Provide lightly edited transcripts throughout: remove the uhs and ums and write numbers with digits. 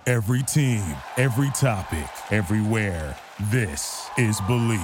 Every team, every topic, everywhere. This is Believe.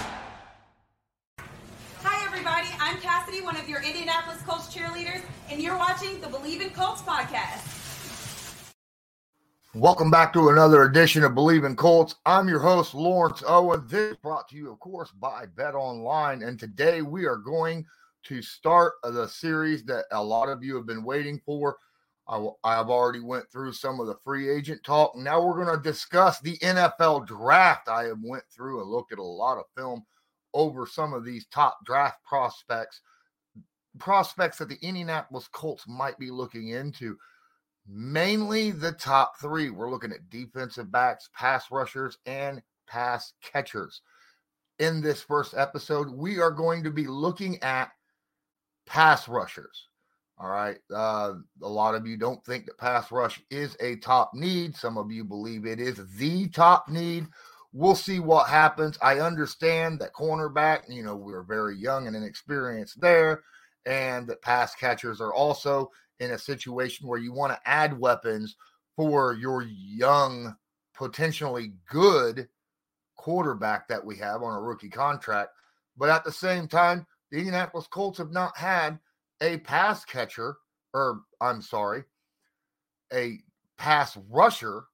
Hi, everybody. I'm Cassidy, one of your Indianapolis Colts cheerleaders, and you're watching the Believe in Colts podcast. Welcome back to another edition of Believe in Colts. I'm your host, Lawrence Owen. This is brought to you, of course, by Bet Online. And today we are going to start the series that a lot of you have been waiting for. I've already went through some of the free agent talk. Now we're going to discuss the NFL draft. I have went through and looked at a lot of film over some of these top draft prospects that the Indianapolis Colts might be looking into. Mainly the top three. We're looking at defensive backs, pass rushers, and pass catchers. In this first episode, we are going to be looking at pass rushers. All right. A lot of you don't think that pass rush is a top need. Some of you believe it is the top need. We'll see what happens. I understand that cornerback, we're very young and inexperienced there, and that pass catchers are also in a situation where you want to add weapons for your young, potentially good quarterback that we have on a rookie contract. But at the same time, the Indianapolis Colts have not had a pass rusher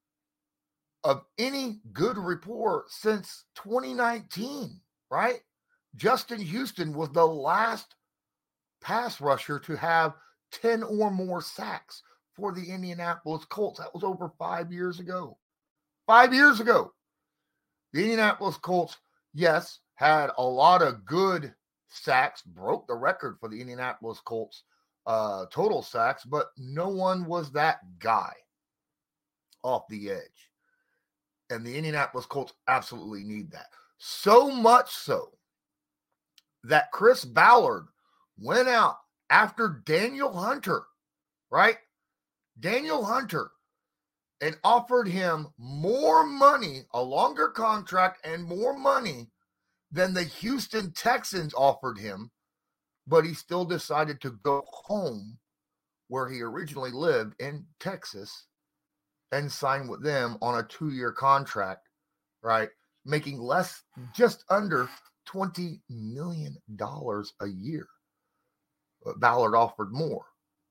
of any good rapport since 2019, right? Justin Houston was the last pass rusher to have 10 or more sacks for the Indianapolis Colts. That was over 5 years ago. 5 years ago. The Indianapolis Colts, yes, had a lot of good sacks, broke the record for the Indianapolis Colts total sacks, but no one was that guy off the edge. And the Indianapolis Colts absolutely need that. So much so that Chris Ballard went out after Daniel Hunter, right? Daniel Hunter, and offered him more money, a longer contract and more money than the Houston Texans offered him, but he still decided to go home where he originally lived in Texas and sign with them on a 2-year contract, right? Making just under $20 million a year. But Ballard offered more.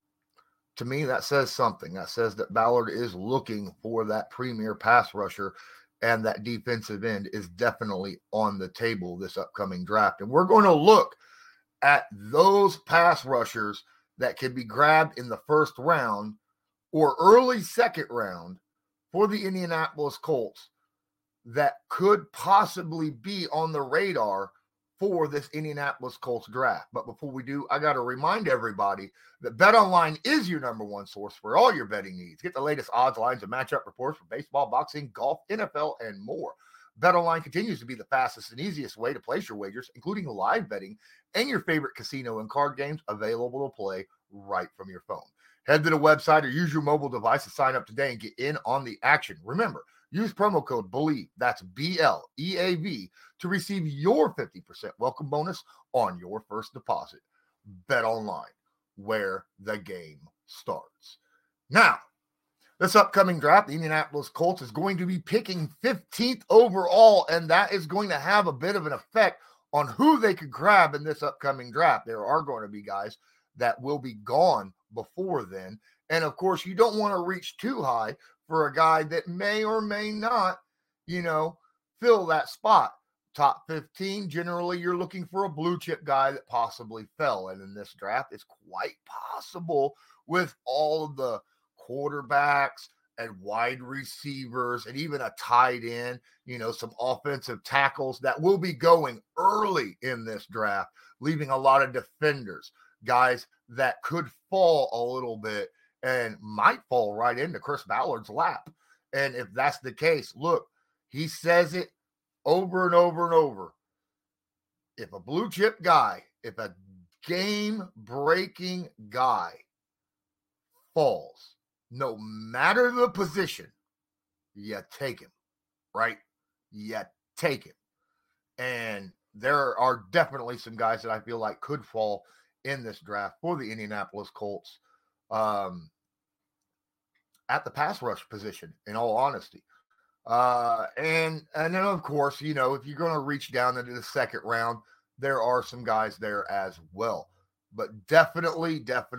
To me, that says something. That says that Ballard is looking for that premier pass rusher, and that defensive end is definitely on the table this upcoming draft. And we're going to look at those pass rushers that can be grabbed in the first round or early second round for the Indianapolis Colts that could possibly be on the radar for this Indianapolis Colts draft. But before we do, I got to remind everybody that BetOnline is your number one source for all your betting needs. Get the latest odds, lines, and matchup reports for baseball, boxing, golf, NFL, and more. BetOnline continues to be the fastest and easiest way to place your wagers, including live betting and your favorite casino and card games available to play right from your phone. Head to the website or use your mobile device to sign up today and get in on the action. Remember, use promo code BELIEVE, that's BLEAV, to receive your 50% welcome bonus on your first deposit. Bet Online, where the game starts. Now, this upcoming draft, the Indianapolis Colts is going to be picking 15th overall, and that is going to have a bit of an effect on who they could grab in this upcoming draft. There are going to be guys that will be gone before then. And of course, you don't want to reach too high for a guy that may or may not, fill that spot. Top 15, generally you're looking for a blue chip guy that possibly fell. And in this draft, it's quite possible with all of the quarterbacks and wide receivers and even a tight end, some offensive tackles that will be going early in this draft, leaving a lot of defenders, guys that could fall a little bit and might fall right into Chris Ballard's lap. And if that's the case, look, he says it over and over and over. If a blue chip guy, if a game-breaking guy falls, no matter the position, you take him, right? You take him. And there are definitely some guys that I feel like could fall in this draft for the Indianapolis Colts. at the pass rush position, in all honesty. And then, of course, if you're going to reach down into the second round, there are some guys there as well. But definitely,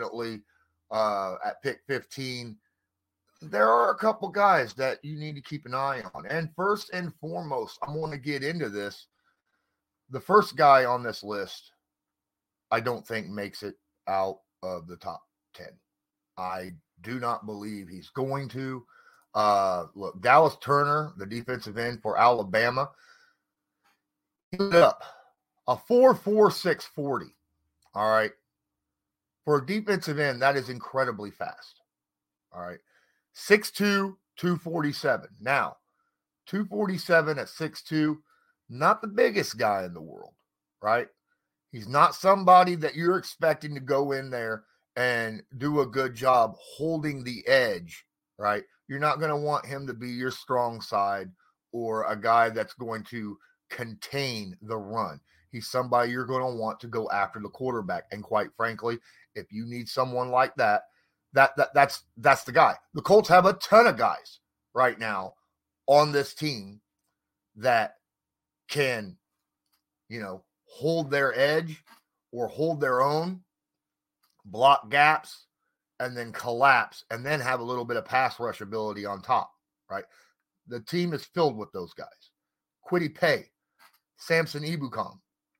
at pick 15, there are a couple guys that you need to keep an eye on. And first and foremost, I want to get into this. The first guy on this list, I don't think makes it out of the top 10. I do not believe he's going to. Look, Dallas Turner, the defensive end for Alabama, he put up a 4.46 40. All right. For a defensive end, that is incredibly fast. All right. 6'2", 247. Now, 247 at 6'2", not the biggest guy in the world, right? He's not somebody that you're expecting to go in there and do a good job holding the edge, right? You're not going to want him to be your strong side or a guy that's going to contain the run. He's somebody you're going to want to go after the quarterback. And quite frankly, if you need someone like that, that's the guy. The Colts have a ton of guys right now on this team that can, hold their edge or hold their own, block gaps, and then collapse, and then have a little bit of pass rush ability on top, right? The team is filled with those guys. Kwity Paye, Samson Ebukam,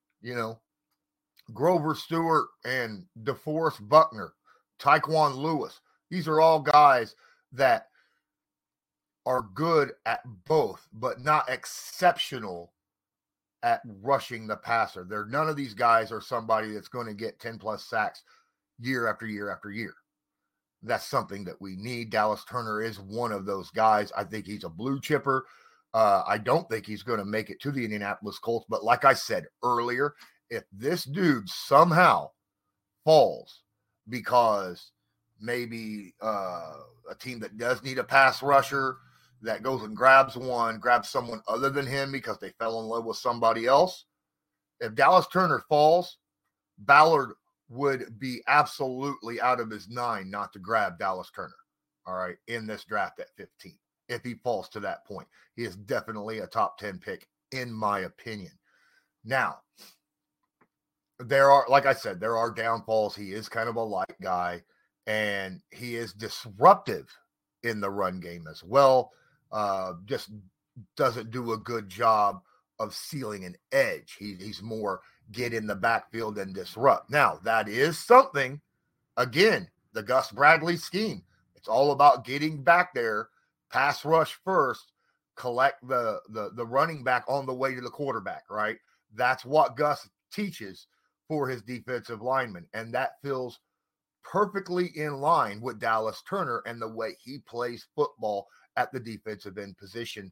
Grover Stewart and DeForest Buckner, Tyquan Lewis. These are all guys that are good at both, but not exceptional at rushing the passer. None of these guys are somebody that's going to get 10-plus sacks year after year after year. That's something that we need. Dallas Turner is one of those guys. I think he's a blue chipper. I don't think he's going to make it to the Indianapolis Colts. But like I said earlier, if this dude somehow falls because maybe a team that does need a pass rusher that goes and grabs someone other than him because they fell in love with somebody else, if Dallas Turner falls, Ballard would be absolutely out of his mind not to grab Dallas Turner, all right, in this draft at 15. If he falls to that point, he is definitely a top 10 pick, in my opinion. Now, like I said, there are downfalls. He is kind of a light guy, and he is disruptive in the run game as well. Just doesn't do a good job of sealing an edge. He's more get in the backfield and disrupt. Now, that is something, again, the Gus Bradley scheme. It's all about getting back there, pass rush first, collect the running back on the way to the quarterback, right? That's what Gus teaches for his defensive linemen, and that feels perfectly in line with Dallas Turner and the way he plays football at the defensive end position.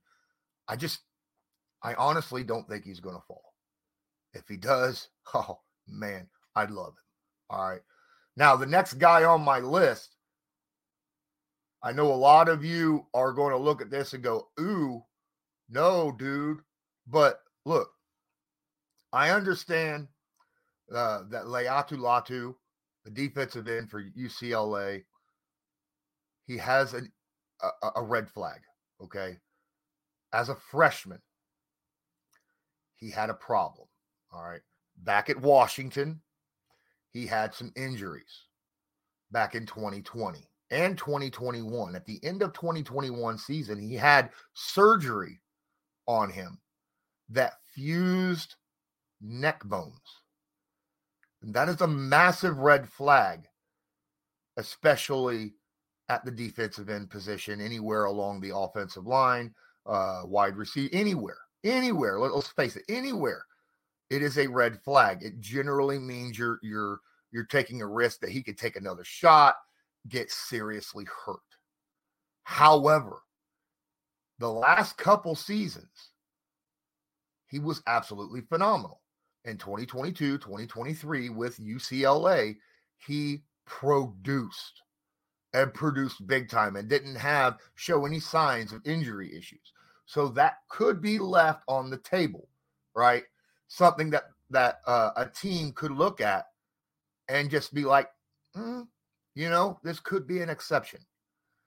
I honestly don't think he's going to fall. If he does, oh, man, I'd love it. All right. Now, the next guy on my list, I know a lot of you are going to look at this and go, ooh, no, dude. But look, I understand that Laiatu Latu, the defensive end for UCLA, he has a red flag, okay? As a freshman, he had a problem, all right? Back at Washington, he had some injuries back in 2020 and 2021. At the end of 2021 season, he had surgery on him that fused neck bones. And that is a massive red flag, especially at the defensive end position, anywhere along the offensive line, wide receiver, anywhere. Let's face it, anywhere. It is a red flag. It generally means you're taking a risk that he could take another shot, get seriously hurt. However, the last couple seasons, he was absolutely phenomenal. In 2022, 2023 with UCLA, he produced big time and didn't show any signs of injury issues. So that could be left on the table, right? Something that a team could look at and just be like, this could be an exception.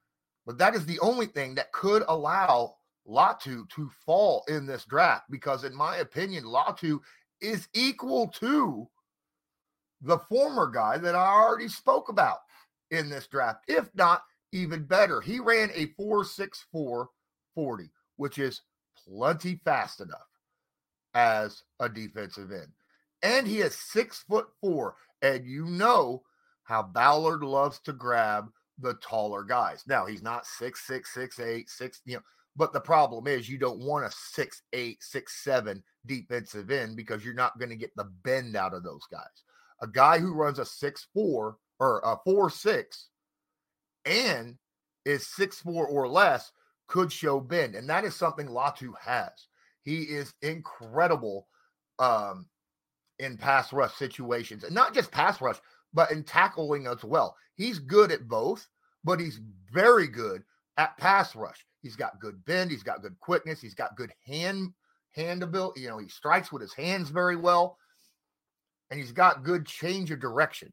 But that is the only thing that could allow Latu to fall in this draft, because in my opinion, Latu is equal to the former guy that I already spoke about in this draft, if not even better. He ran a 4.64 40, which is plenty fast enough as a defensive end. And he is 6'4", and you know how Ballard loves to grab the taller guys. Now, he's not 6'6", 6'8", 6, but the problem is you don't want a 6'8", 6'7" defensive end, because you're not going to get the bend out of those guys. A guy who runs a 6'4" or a 4'6" and is 6'4" or less could show bend. And that is something Latu has. He is incredible in pass rush situations, and not just pass rush, but in tackling as well. He's good at both, but he's very good at pass rush. He's got good bend. He's got good quickness. He's got good hand ability. He strikes with his hands very well, and he's got good change of direction.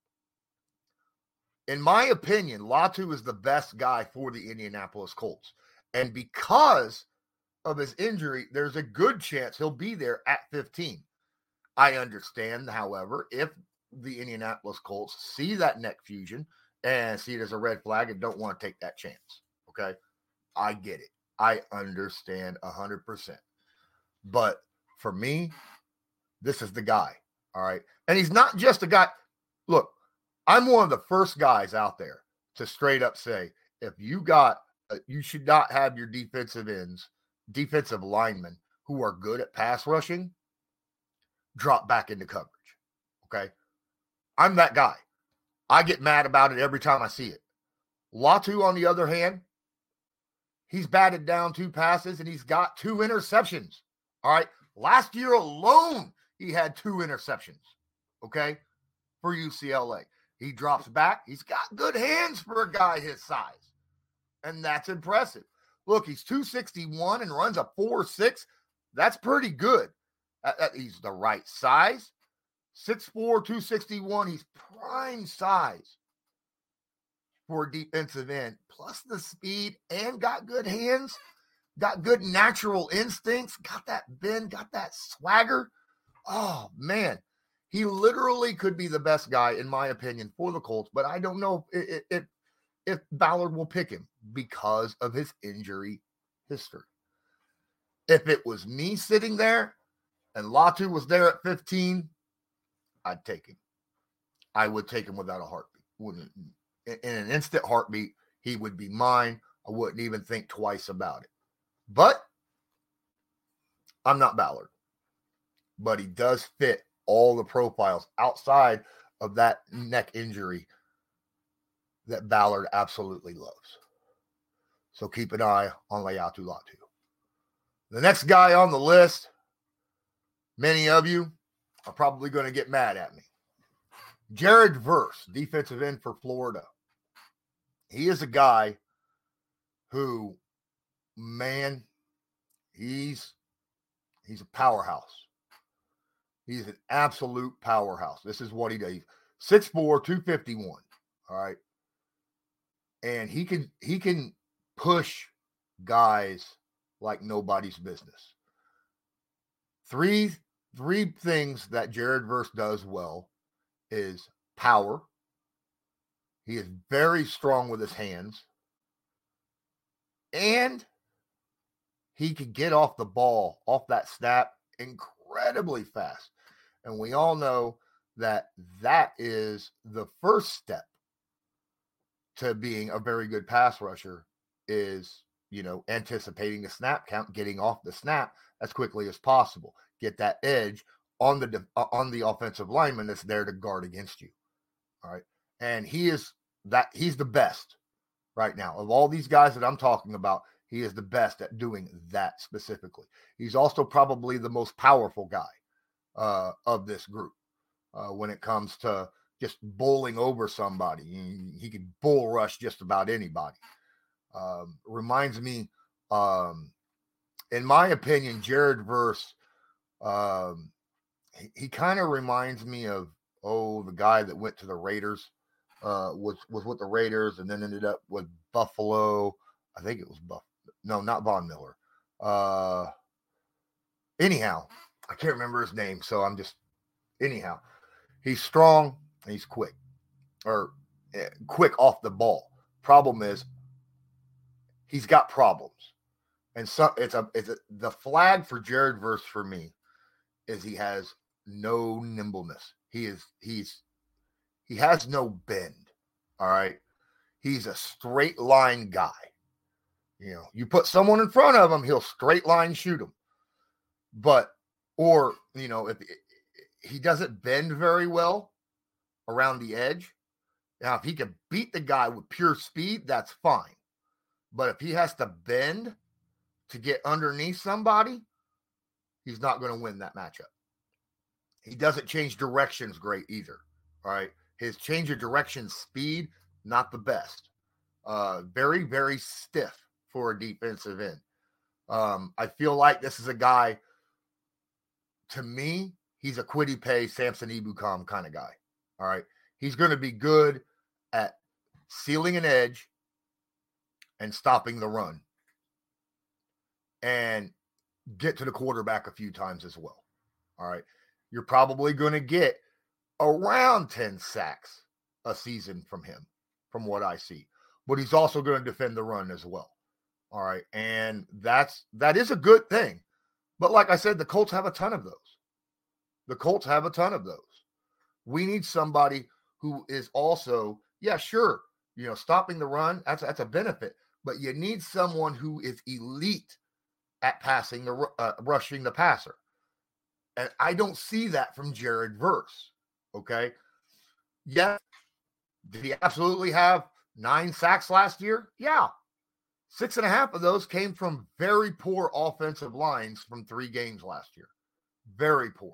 In my opinion, Latu is the best guy for the Indianapolis Colts. And because of his injury, there's a good chance he'll be there at 15. I understand, however, if the Indianapolis Colts see that neck fusion and see it as a red flag and don't want to take that chance. Okay. I get it. I understand 100%. But for me, this is the guy. All right. And he's not just a guy. Look, I'm one of the first guys out there to straight up say, if you should not have your defensive linemen who are good at pass rushing drop back into coverage. Okay. I'm that guy. I get mad about it every time I see it. Latu, on the other hand, he's batted down 2 passes and he's got 2 interceptions. All right. Last year alone, he had 2 interceptions. Okay. For UCLA. He drops back. He's got good hands for a guy his size. And that's impressive. Look, he's 261 and runs a 4.6. That's pretty good. He's the right size. 6'4", 261. He's prime size for a defensive end. Plus the speed, and got good hands. Got good natural instincts. Got that bend. Got that swagger. Oh, man. He literally could be the best guy, in my opinion, for the Colts. But I don't know if Ballard will pick him because of his injury history. If it was me sitting there and Latu was there at 15, I'd take him. I would take him without a heartbeat. In an instant heartbeat, he would be mine. I wouldn't even think twice about it. But I'm not Ballard. But he does fit all the profiles outside of that neck injury that Ballard absolutely loves. So keep an eye on Laiatu Latu. The next guy on the list, many of you are probably going to get mad at me. Jared Verse, defensive end for Florida. He is a guy who, man, he's a powerhouse. He's an absolute powerhouse. This is what he does. 6'4", 251. All right. And he can push guys like nobody's business. Three things that Jared Verse does well is power. He is very strong with his hands. And he can get off the ball, off that snap, incredibly fast. And we all know that is the first step to being a very good pass rusher is, anticipating the snap count, getting off the snap as quickly as possible. Get that edge on the offensive lineman that's there to guard against you. All right. And he's the best right now. Of all these guys that I'm talking about, he is the best at doing that specifically. He's also probably the most powerful guy of this group when it comes to just bowling over somebody. He can bull rush just about anybody. Reminds me, in my opinion, Jared Verse, he kind of reminds me of, the guy that went to the Raiders, was with the Raiders and then ended up with Buffalo. I think it was No, not Von Miller. Anyhow, I can't remember his name, so I'm just anyhow. He's strong and he's quick, or quick off the ball. Problem is, he's got problems, and so the flag for Jared Verse for me is he has no nimbleness. He has no bend. All right, he's a straight line guy. You know, you put someone in front of him, he'll straight line shoot him. But, or, you know, if he doesn't bend very well around the edge. Now, if he can beat the guy with pure speed, that's fine. But if he has to bend to get underneath somebody, he's not going to win that matchup. He doesn't change directions great either. All right. His change of direction speed, not the best. Very, very stiff for a defensive end. I feel like this is a guy, to me, he's a Kwity Paye, Samson Ebukam kind of guy. All right. He's going to be good at sealing an edge and stopping the run and get to the quarterback a few times as well. All right. You're probably going to get around 10 sacks a season from him, from what I see. But he's also going to defend the run as well. All right. And that is a good thing. But like I said, the Colts have a ton of those. We need somebody who is also, sure, you know, stopping the run, that's a benefit. But you need someone who is elite at rushing the passer. And I don't see that from Jared Verse. Okay. Yeah. Did he absolutely have 9 sacks last year? Yeah. 6.5 of those came from very poor offensive lines from 3 games last year. Very poor.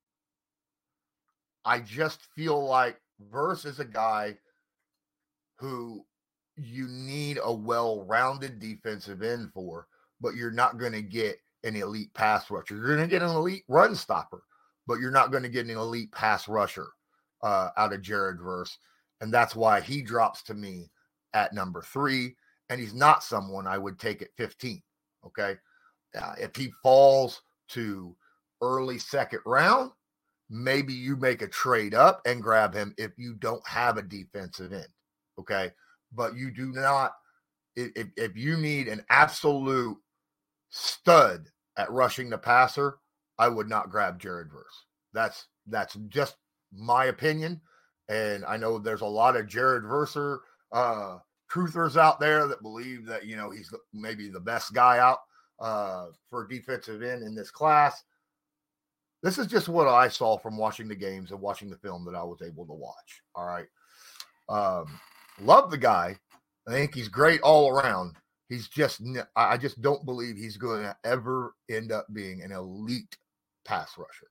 I just feel like Verse is a guy who you need a well-rounded defensive end for, but you're not going to get an elite pass rusher. You're going to get an elite run stopper, but you're not going to get an elite pass rusher out of Jared Verse. And that's why he drops to me at number 3. And he's not someone I would take at 15. Okay. If he falls to early second round, maybe you make a trade up and grab him if you don't have a defensive end. Okay. But you do not, if you need an absolute stud at rushing the passer, I would not grab Jared Verse. That's just my opinion. And I know there's a lot of Jared Verser truthers out there that believe that, you know, he's maybe the best guy out for defensive end in this class. This is just what I saw from watching the games and watching the film that I was able to watch. All right. Love the guy. I think he's great all around. I just don't believe he's going to ever end up being an elite pass rusher.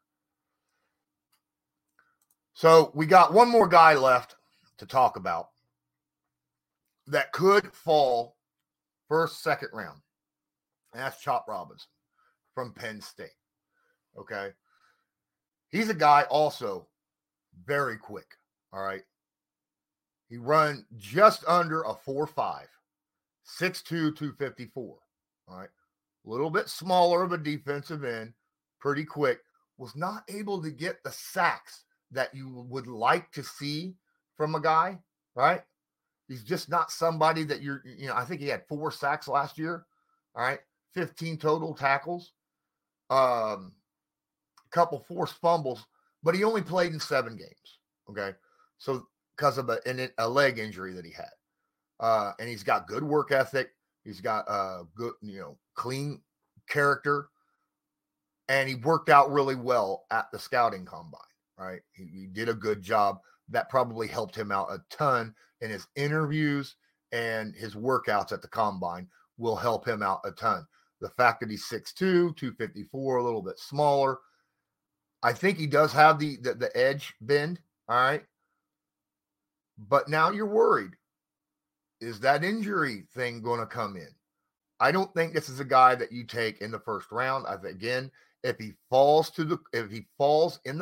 So we got one more guy left to talk about that could fall first, second round. And that's Chop Robinson from Penn State. Okay. He's a guy also very quick. All right. He run just under a 4.5, 6'2", 254. All right. A little bit smaller of a defensive end, pretty quick. Was not able to get the sacks that you would like to see from a guy, right? He's just not somebody that I think he had 4 sacks last year. All right. 15 total tackles. A couple forced fumbles, but he only played in 7 games. Okay. So because of a leg injury that he had. And he's got good work ethic. He's got good, clean character. And he worked out really well at the scouting combine, right? He did a good job. That probably helped him out a ton in his interviews, and his workouts at the combine will help him out a ton. The fact that he's 6'2", 254, a little bit smaller. I think he does have the edge bend, all right? But now you're worried. Is that injury thing going to come in? I don't think this is a guy that you take in the first round. Again, if he falls in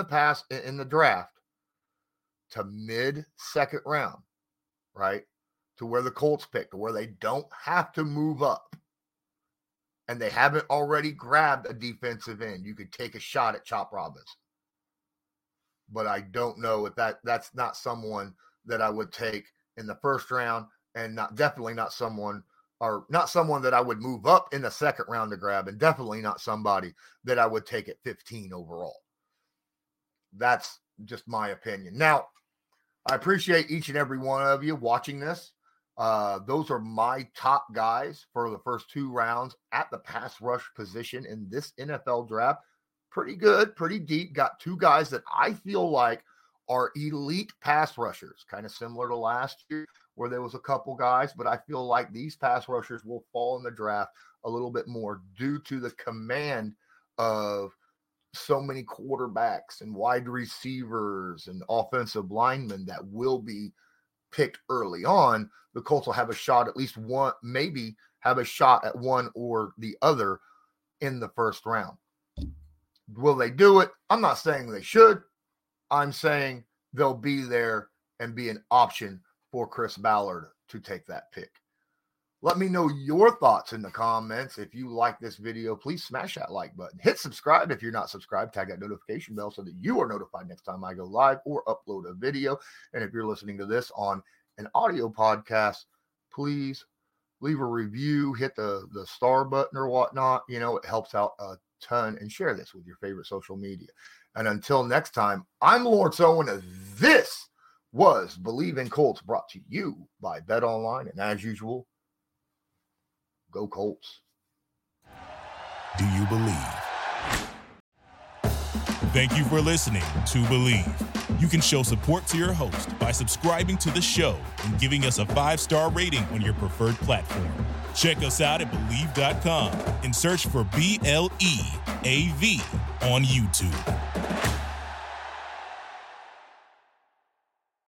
the draft to mid second round, right? to where the Colts pick, to where they don't have to move up, and they haven't already grabbed a defensive end, you could take a shot at Chop Robinson. But I don't know if that's not someone that I would take in the first round, and definitely not someone that I would move up in the second round to grab, and definitely not somebody that I would take at 15 overall. That's just my opinion. Now, I appreciate each and every one of you watching this. Those are my top guys for the first 2 rounds at the pass rush position in this NFL draft. Pretty good, pretty deep. Got 2 guys that I feel like are elite pass rushers, kind of similar to last year where there was a couple guys, but I feel like these pass rushers will fall in the draft a little bit more due to the command of so many quarterbacks and wide receivers and offensive linemen that will be picked early on. The Colts will have a shot, at least one, maybe have a shot at one or the other in the first round. Will they do it? I'm not saying they should. I'm saying they'll be there and be an option for Chris Ballard to take that pick. Let me know your thoughts in the comments. If you like this video, please smash that like button. Hit subscribe if you're not subscribed. Tag that notification bell so that you are notified next time I go live or upload a video. And if you're listening to this on an audio podcast, please leave a review, hit the star button or whatnot. You know, it helps out a ton. And share this with your favorite social media. And until next time, I'm Lawrence Owen. This was Believe in Colts, brought to you by BetOnline. And as usual, go Colts. Do you believe? Thank you for listening to Believe. You can show support to your host by subscribing to the show and giving us a 5-star rating on your preferred platform. Check us out at Believe.com and search for BLEAV on YouTube.